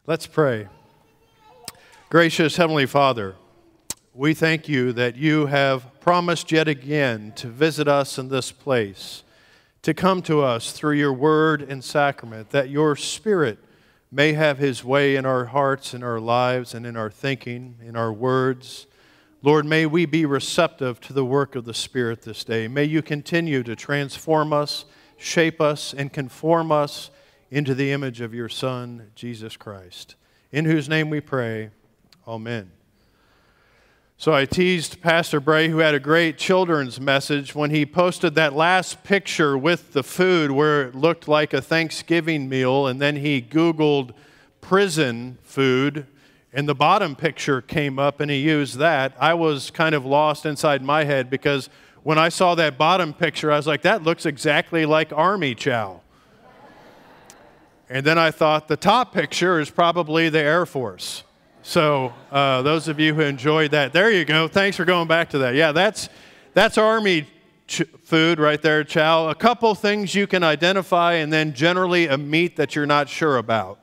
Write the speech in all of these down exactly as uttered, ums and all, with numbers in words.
Let's pray. Gracious Heavenly Father, we thank you that you have promised yet again to visit us in this place, to come to us through your word and sacrament, that your Spirit may have his way in our hearts, in our lives, and in our thinking, in our words. Lord, may we be receptive to the work of the Spirit this day. May you continue to transform us, shape us, and conform us into the image of your Son, Jesus Christ, in whose name we pray. Amen. So I teased Pastor Bray, who had a great children's message, when he posted that last picture with the food where it looked like a Thanksgiving meal, and then he Googled prison food, and the bottom picture came up, and he used that. I was kind of lost inside my head because when I saw that bottom picture, I was like, that looks exactly like Army chow. And then I thought the top picture is probably the Air Force. So uh, those of you who enjoyed that, there you go. Thanks for going back to that. Yeah, that's, that's Army ch food right there, chow. A couple things you can identify, and then generally a meat that you're not sure about.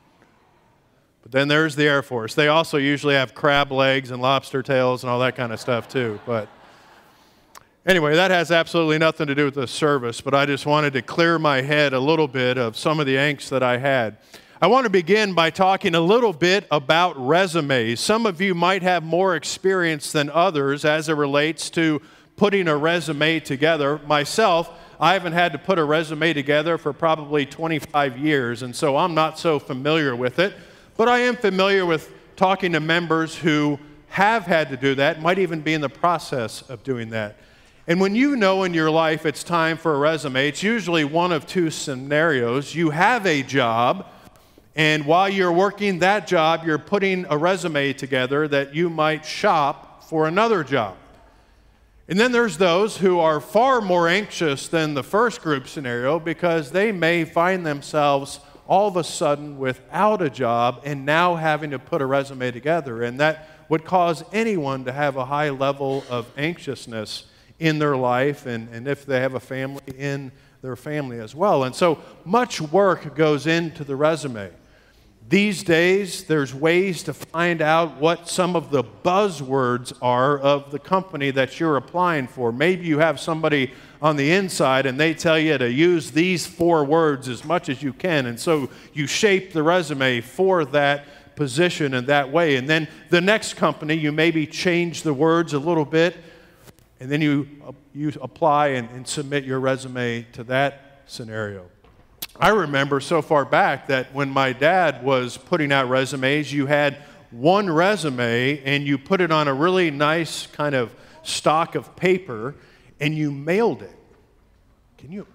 But then there's the Air Force. They also usually have crab legs and lobster tails and all that kind of stuff too. But anyway, that has absolutely nothing to do with the service, but I just wanted to clear my head a little bit of some of the angst that I had. I want to begin by talking a little bit about resumes. Some of you might have more experience than others as it relates to putting a resume together. Myself, I haven't had to put a resume together for probably twenty-five years, and so I'm not so familiar with it. But I am familiar with talking to members who have had to do that, might even be in the process of doing that. And when you know in your life it's time for a resume, it's usually one of two scenarios. You have a job, and while you're working that job, you're putting a resume together that you might shop for another job. And then there's those who are far more anxious than the first group scenario because they may find themselves all of a sudden without a job and now having to put a resume together. And that would cause anyone to have a high level of anxiousness in their life, and, and if they have a family, in their family as well. And so much work goes into the resume. These days, there's ways to find out what some of the buzzwords are of the company that you're applying for. Maybe you have somebody on the inside and they tell you to use these four words as much as you can, and so you shape the resume for that position in that way. And then the next company, you maybe change the words a little bit, and then you, uh, you apply and, and submit your resume to that scenario. I remember so far back that when my dad was putting out resumes, you had one resume and you put it on a really nice kind of stock of paper and you mailed it. Can you?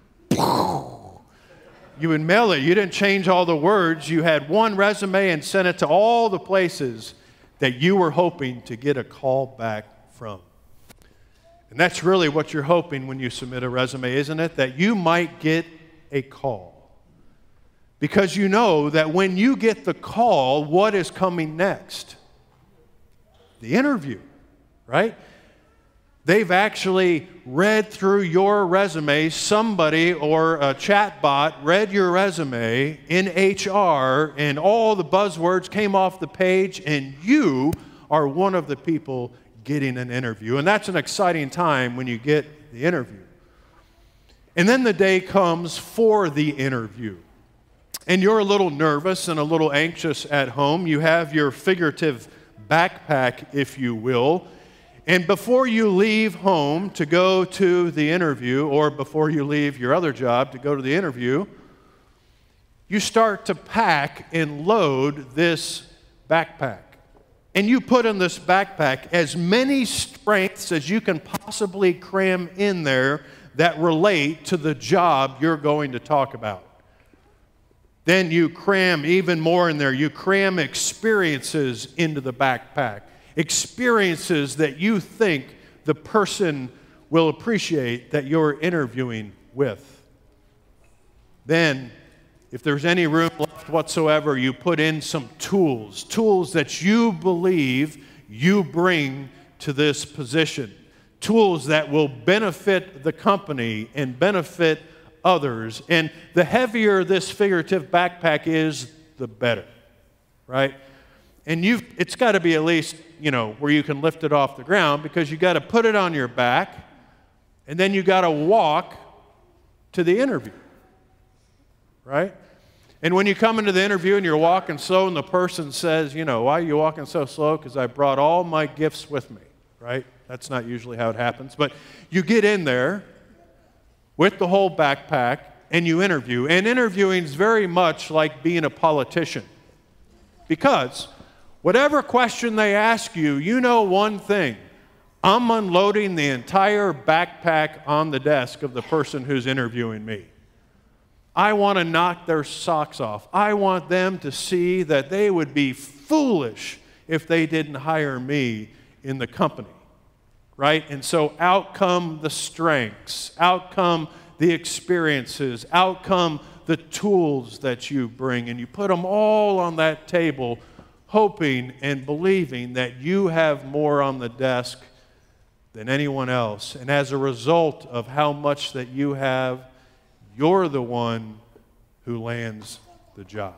You would mail it. You didn't change all the words. You had one resume and sent it to all the places that you were hoping to get a call back from. And that's really what you're hoping when you submit a resume, isn't it? That you might get a call. Because you know that when you get the call, what is coming next? The interview, right? They've actually read through your resume. Somebody or a chat bot read your resume in H R, and all the buzzwords came off the page, and you are one of the people getting an interview. And that's an exciting time when you get the interview. And then the day comes for the interview. And you're a little nervous and a little anxious at home. You have your figurative backpack, if you will. And before you leave home to go to the interview, or before you leave your other job to go to the interview, you start to pack and load this backpack. And you put in this backpack as many strengths as you can possibly cram in there that relate to the job you're going to talk about. Then you cram even more in there. You cram experiences into the backpack. Experiences that you think the person will appreciate that you're interviewing with. Then, if there's any room left whatsoever, you put in some tools. Tools that you believe you bring to this position. Tools that will benefit the company and benefit others. And the heavier this figurative backpack is, the better, right? And you've, it's got to be at least, you know, where you can lift it off the ground, because you got to put it on your back, and then you got to walk to the interview, right? And when you come into the interview and you're walking slow, and the person says, you know, why are you walking so slow? Because I brought all my gifts with me, right? That's not usually how it happens. But you get in there with the whole backpack, and you interview. And interviewing is very much like being a politician, because whatever question they ask you, you know one thing: I'm unloading the entire backpack on the desk of the person who's interviewing me. I want to knock their socks off. I want them to see that they would be foolish if they didn't hire me in the company, right? And so out come the strengths, out come the experiences, out come the tools that you bring, and you put them all on that table, hoping and believing that you have more on the desk than anyone else. And as a result of how much that you have, you're the one who lands the job.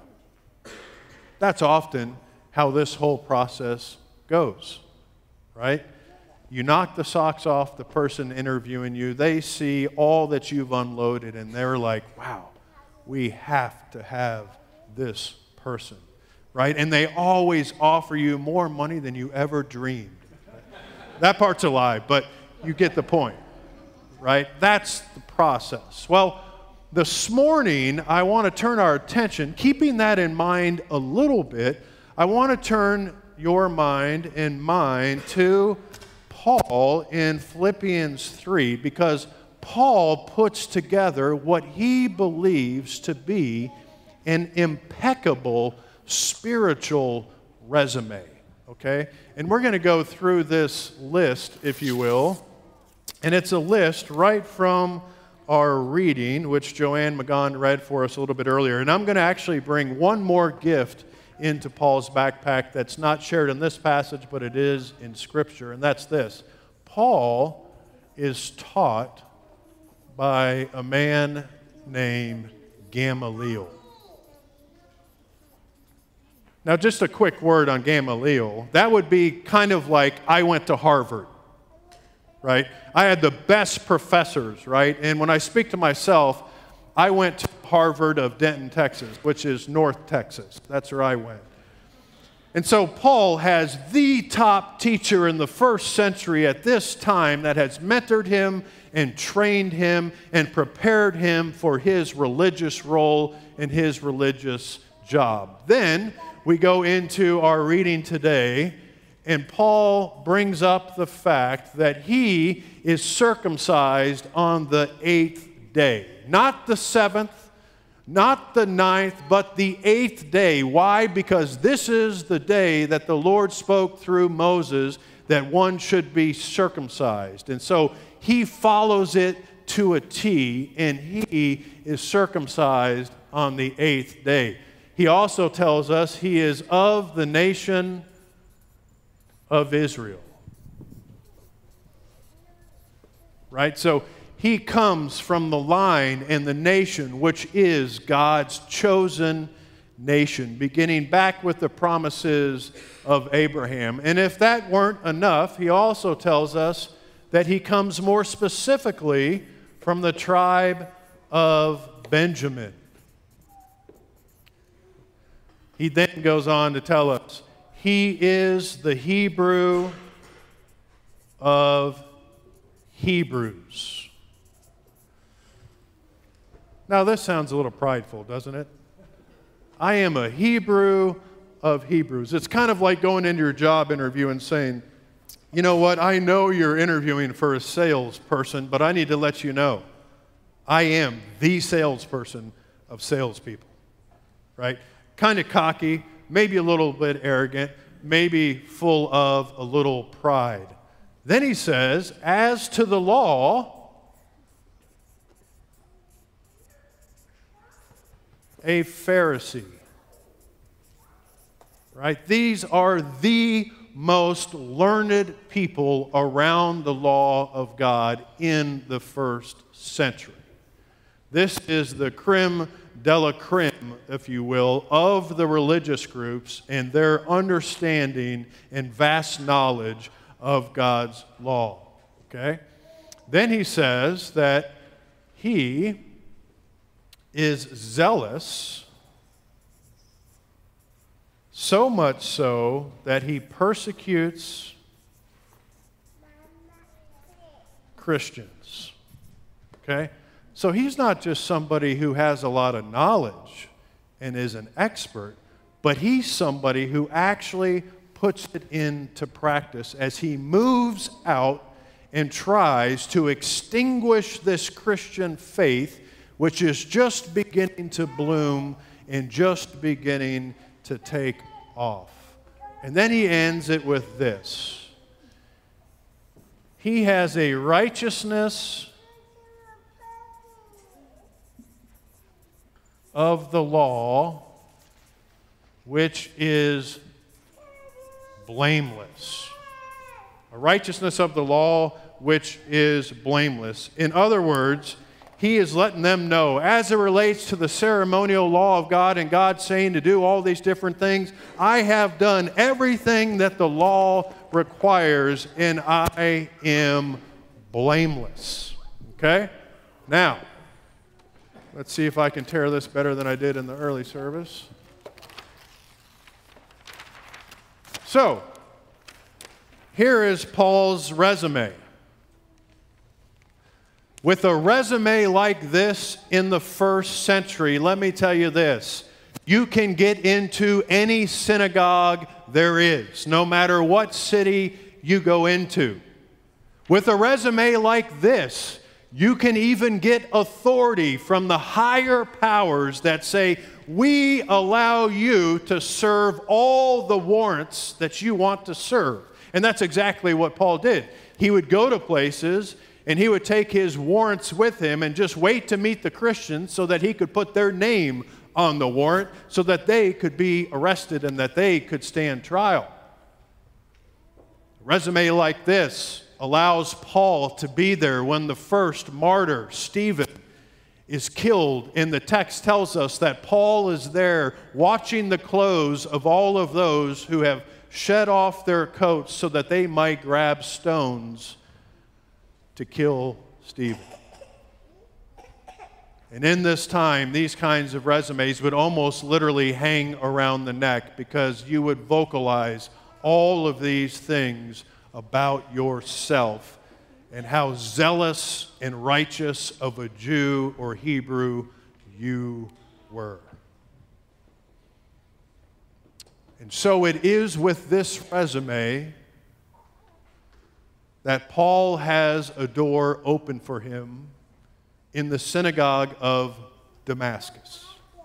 That's often how this whole process goes, right? You knock the socks off the person interviewing you. They see all that you've unloaded, and they're like, wow, we have to have this person, right? And they always offer you more money than you ever dreamed. That part's a lie, but you get the point, right? That's the process. Well, this morning, I want to turn our attention, keeping that in mind a little bit, I want to turn your mind and mine to Paul in Philippians three, because Paul puts together what he believes to be an impeccable spiritual resume, okay? And we're going to go through this list, if you will, and it's a list right from our reading, which Joanne McGon read for us a little bit earlier. And I'm going to actually bring one more gift into Paul's backpack that's not shared in this passage, but it is in Scripture, and that's this. Paul is taught by a man named Gamaliel. Now, just a quick word on Gamaliel. That would be kind of like I went to Harvard, right? I had the best professors, right? And when I speak to myself, I went to Harvard of Denton, Texas, which is North Texas. That's where I went. And so Paul has the top teacher in the first century at this time that has mentored him and trained him and prepared him for his religious role and his religious job. Then we go into our reading today, and Paul brings up the fact that he is circumcised on the eighth day. Not the seventh, not the ninth, but the eighth day. Why? Because this is the day that the Lord spoke through Moses that one should be circumcised. And so he follows it to a T, and he is circumcised on the eighth day. He also tells us he is of the nation of Israel. Right? So he comes from the line and the nation which is God's chosen nation, beginning back with the promises of Abraham. And if that weren't enough, he also tells us that he comes more specifically from the tribe of Benjamin. He then goes on to tell us he is the Hebrew of Hebrews. Now, this sounds a little prideful, doesn't it? I am a Hebrew of Hebrews. It's kind of like going into your job interview and saying, you know what, I know you're interviewing for a salesperson, but I need to let you know, I am the salesperson of salespeople, right? Kind of cocky, maybe a little bit arrogant, maybe full of a little pride. Then he says, as to the law, a Pharisee. Right? These are the most learned people around the law of God in the first century. This is the creme de la creme, if you will, of the religious groups and their understanding and vast knowledge of God's law. Okay? Then he says that he is zealous, so much so that he persecutes Christians. Okay? So he's not just somebody who has a lot of knowledge and is an expert, but he's somebody who actually puts it into practice as he moves out and tries to extinguish this Christian faith, which is just beginning to bloom and just beginning to take off. And then he ends it with this. He has a righteousness of the law which is blameless. A righteousness of the law which is blameless. In other words, he is letting them know, as it relates to the ceremonial law of God and God saying to do all these different things, I have done everything that the law requires and I am blameless. Okay? Now, let's see if I can tear this better than I did in the early service. So, here is Paul's resume. With a resume like this in the first century, let me tell you this. You can get into any synagogue there is, no matter what city you go into. With a resume like this, you can even get authority from the higher powers that say, we allow you to serve all the warrants that you want to serve. And that's exactly what Paul did. He would go to places and he would take his warrants with him and just wait to meet the Christians so that he could put their name on the warrant so that they could be arrested and that they could stand trial. A resume like this allows Paul to be there when the first martyr, Stephen, is killed. And the text tells us that Paul is there watching the clothes of all of those who have shed off their coats so that they might grab stones to kill Stephen. And in this time, these kinds of resumes would almost literally hang around the neck because you would vocalize all of these things about yourself and how zealous and righteous of a Jew or Hebrew you were. And so it is with this resume that Paul has a door open for him in the synagogue of Damascus.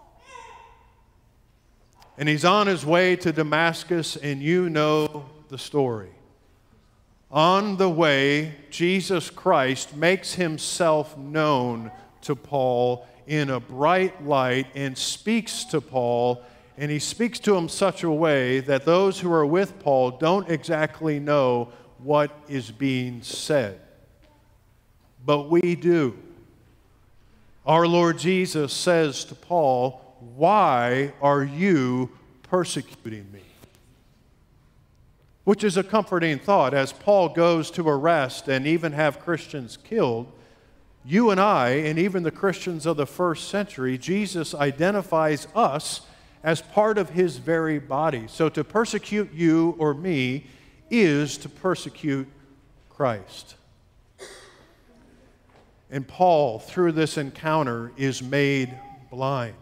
And he's on his way to Damascus, and you know the story. On the way, Jesus Christ makes himself known to Paul in a bright light and speaks to Paul, and he speaks to him such a way that those who are with Paul don't exactly know what is being said. But we do. Our Lord Jesus says to Paul, "Why are you persecuting me?" Which is a comforting thought. As Paul goes to arrest and even have Christians killed, you and I, and even the Christians of the first century, Jesus identifies us as part of his very body. So to persecute you or me is to persecute Christ. And Paul, through this encounter, is made blind.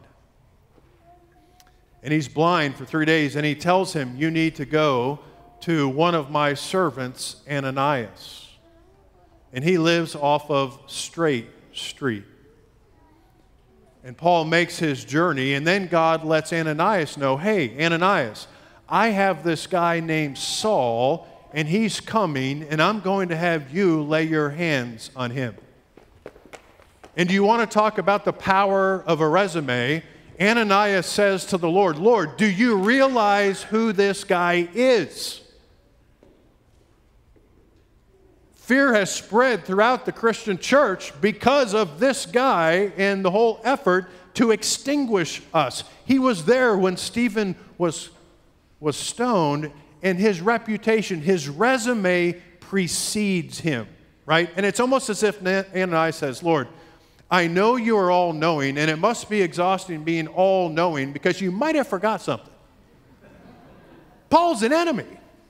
And he's blind for three days, and he tells him, you need to go to one of my servants, Ananias. And he lives off of Straight Street. And Paul makes his journey, and then God lets Ananias know, hey, Ananias, I have this guy named Saul, and he's coming, and I'm going to have you lay your hands on him. And do you want to talk about the power of a resume? Ananias says to the Lord, Lord, do you realize who this guy is? Fear has spread throughout the Christian church because of this guy and the whole effort to extinguish us. He was there when Stephen was, was stoned, and his reputation, his resume precedes him, right? And it's almost as if Ananias says, Lord, I know you are all-knowing, and it must be exhausting being all-knowing because you might have forgot something. Paul's an enemy.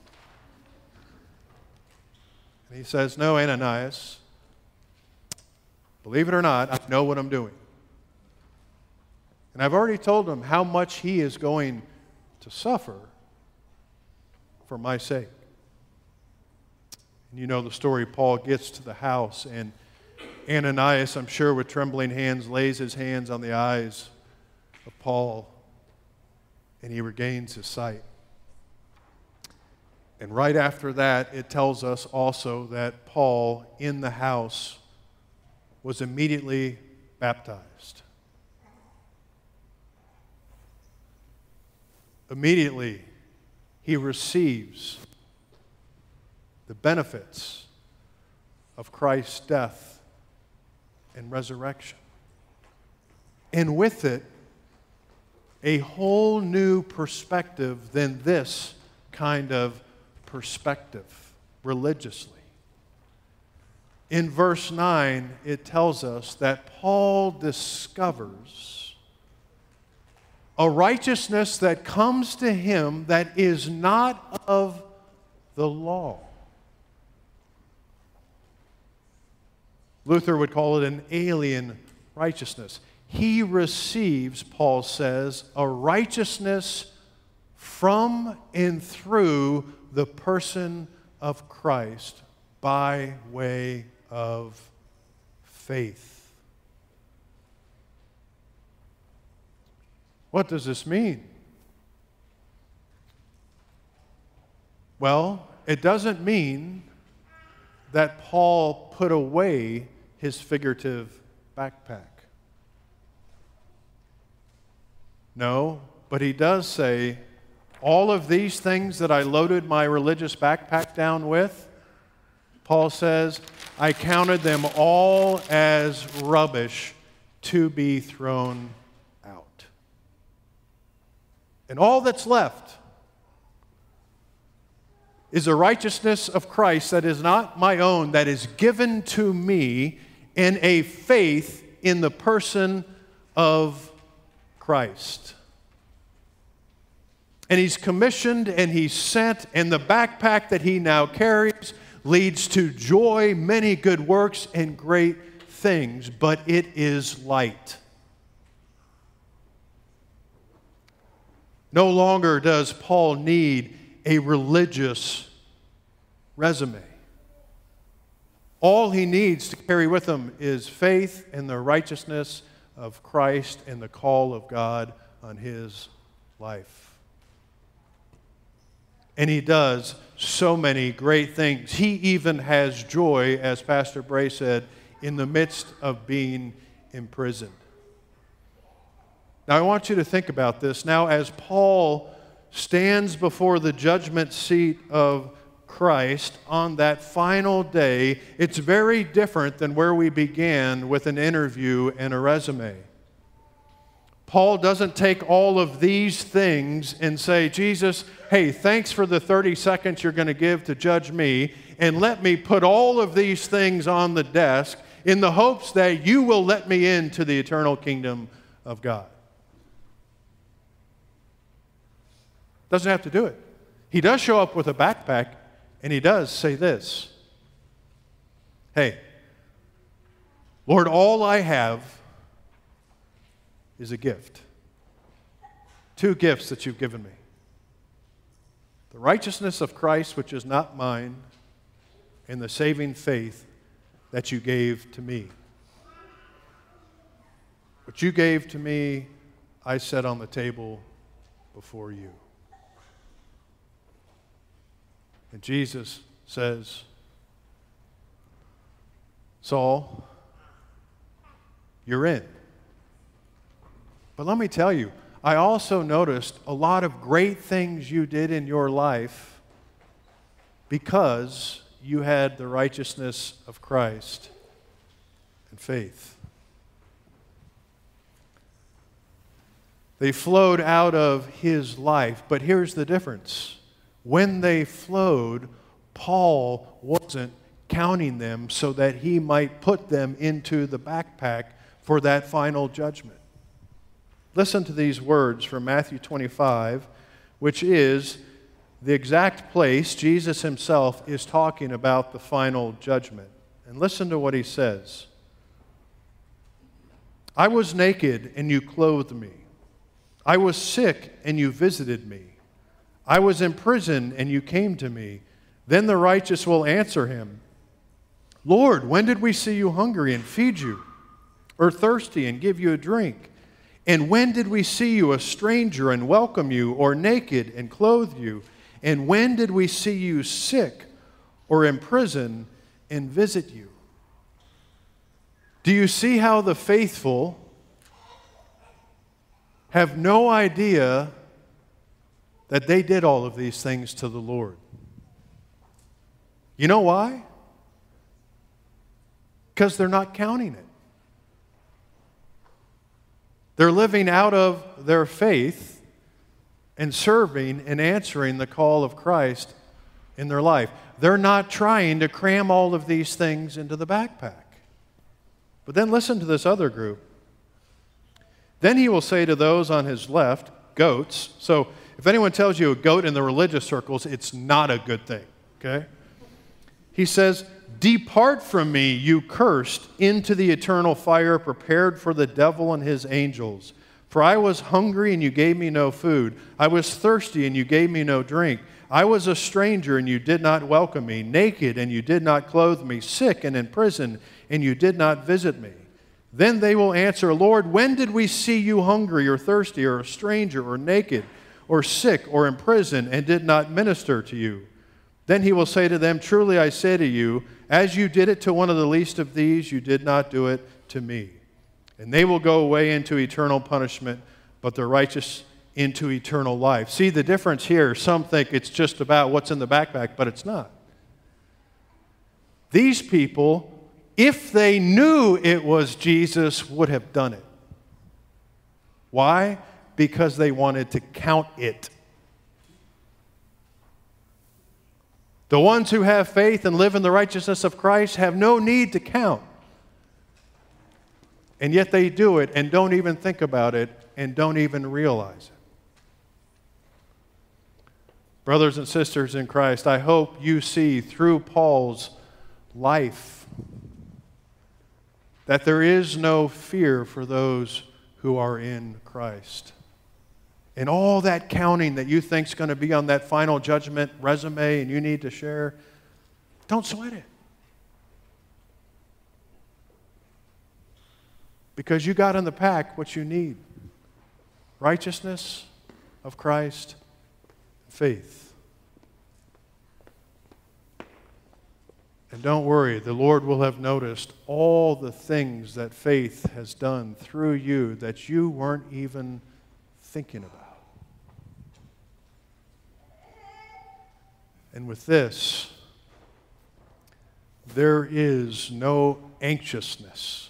And he says, no, Ananias, believe it or not, I know what I'm doing. And I've already told him how much he is going to suffer for my sake. And you know the story. Paul gets to the house, and Ananias, I'm sure with trembling hands, lays his hands on the eyes of Paul, and he regains his sight. And right after that, it tells us also that Paul, in the house, was immediately baptized. Immediately, he receives the benefits of Christ's death and resurrection. And with it, a whole new perspective than this kind of perspective religiously. In verse nine, it tells us that Paul discovers a righteousness that comes to him that is not of the law. Luther would call it an alien righteousness. He receives, Paul says, a righteousness from and through the person of Christ by way of faith. What does this mean? Well, it doesn't mean that Paul put away his figurative backpack. No, but he does say, all of these things that I loaded my religious backpack down with, Paul says, I counted them all as rubbish to be thrown out. And all that's left is a righteousness of Christ that is not my own, that is given to me in a faith in the person of Christ. And he's commissioned and he's sent, and the backpack that he now carries leads to joy, many good works, and great things, but it is light. No longer does Paul need a religious resume. All he needs to carry with him is faith in the righteousness of Christ and the call of God on his life. And he does so many great things. He even has joy, as Pastor Bray said, in the midst of being imprisoned. Now I want you to think about this. Now as Paul stands before the judgment seat of Christ on that final day, it's very different than where we began with an interview and a resume. Paul doesn't take all of these things and say, Jesus, hey, thanks for the thirty seconds you're going to give to judge me, and let me put all of these things on the desk in the hopes that you will let me into the eternal kingdom of God. Doesn't have to do it. He does show up with a backpack, and he does say this. Hey, Lord, all I have is a gift. Two gifts that you've given me. The righteousness of Christ, which is not mine, and the saving faith that you gave to me. What you gave to me, I set on the table before you. And Jesus says, Saul, you're in. But let me tell you, I also noticed a lot of great things you did in your life because you had the righteousness of Christ and faith. They flowed out of his life, but here's the difference. When they flowed, Paul wasn't counting them so that he might put them into the backpack for that final judgment. Listen to these words from Matthew twenty-five, which is the exact place Jesus himself is talking about the final judgment. And listen to what he says. I was naked and you clothed me. I was sick and you visited me. I was in prison and you came to me. Then the righteous will answer him, Lord, when did we see you hungry and feed you, or thirsty and give you a drink? And when did we see you a stranger and welcome you, or naked and clothe you? And when did we see you sick or in prison and visit you? Do you see how the faithful have no idea that they did all of these things to the Lord? You know why? Because they're not counting it. They're living out of their faith and serving and answering the call of Christ in their life. They're not trying to cram all of these things into the backpack. But then listen to this other group. Then he will say to those on his left, goats. So if anyone tells you a goat in the religious circles, it's not a good thing, okay? He says, depart from me, you cursed, into the eternal fire prepared for the devil and his angels. For I was hungry and you gave me no food. I was thirsty and you gave me no drink. I was a stranger and you did not welcome me, naked and you did not clothe me, sick and in prison and you did not visit me. Then they will answer, Lord, when did we see you hungry or thirsty or a stranger or naked or sick or in prison and did not minister to you? Then he will say to them, truly I say to you, as you did it to one of the least of these, you did not do it to me. And they will go away into eternal punishment, but the righteous into eternal life. See the difference here? Some think it's just about what's in the backpack, but it's not. These people, if they knew it was Jesus, would have done it. Why? Because they wanted to count it. The ones who have faith and live in the righteousness of Christ have no need to count. And yet they do it and don't even think about it and don't even realize it. Brothers and sisters in Christ, I hope you see through Paul's life that there is no fear for those who are in Christ. And all that counting that you think is going to be on that final judgment resume and you need to share, don't sweat it. Because you got in the pack what you need. Righteousness of Christ, faith. And don't worry, the Lord will have noticed all the things that faith has done through you that you weren't even thinking about. And with this, there is no anxiousness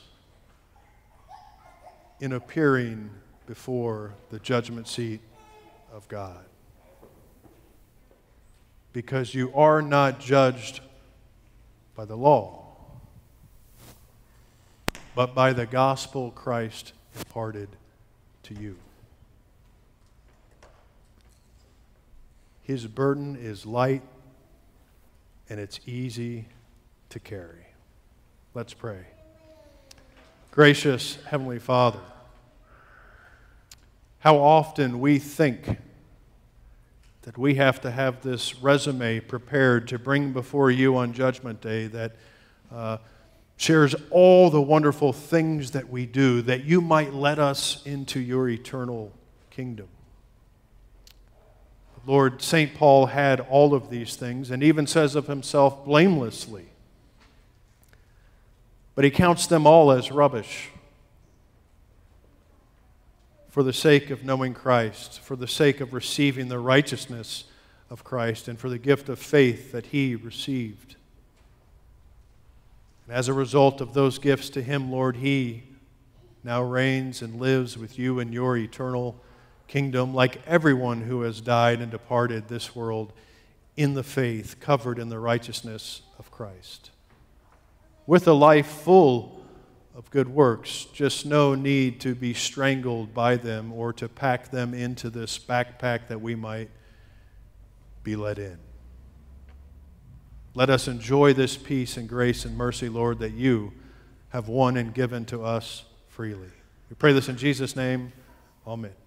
in appearing before the judgment seat of God. Because you are not judged by the law, but by the gospel Christ imparted to you. His burden is light and it's easy to carry. Let's pray. Gracious Heavenly Father, how often we think that we have to have this resume prepared to bring before you on Judgment Day that uh, shares all the wonderful things that we do, that you might let us into your eternal kingdom. Lord, Saint Paul had all of these things and even says of himself blamelessly. But he counts them all as rubbish for the sake of knowing Christ, for the sake of receiving the righteousness of Christ, and for the gift of faith that he received. And as a result of those gifts to him, Lord, he now reigns and lives with you in your eternal kingdom, like everyone who has died and departed this world in the faith, covered in the righteousness of Christ. With a life full of good works, just no need to be strangled by them or to pack them into this backpack that we might be let in. Let us enjoy this peace and grace and mercy, Lord, that you have won and given to us freely. We pray this in Jesus' name. Amen.